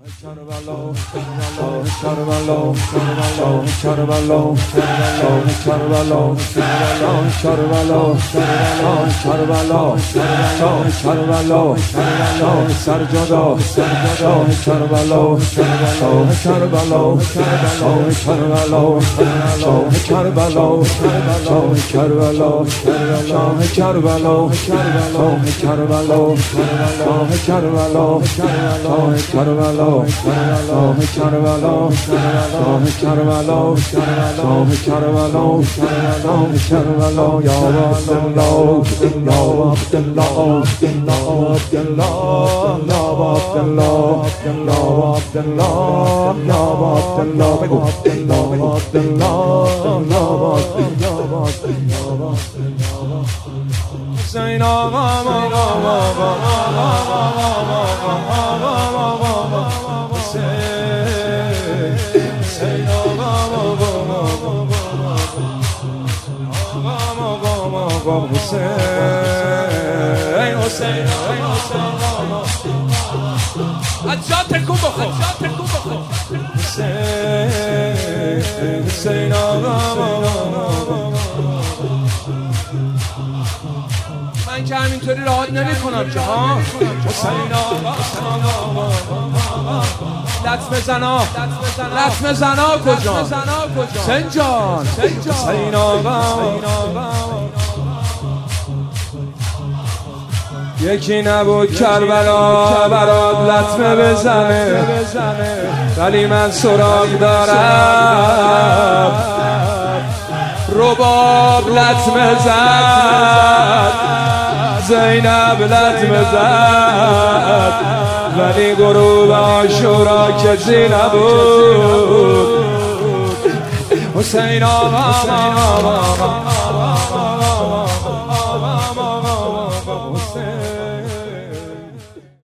من که همینطوری راحت نمی‌کنم که ها لطمه زنا کجا سنجان حسین آقا یکی نبود کربلا برات لطمه بزنه ولی من سراغ دارم رباب لطمه زد زینب لطمه زد ولی غروب عاشورا کسی نبود حسین آقا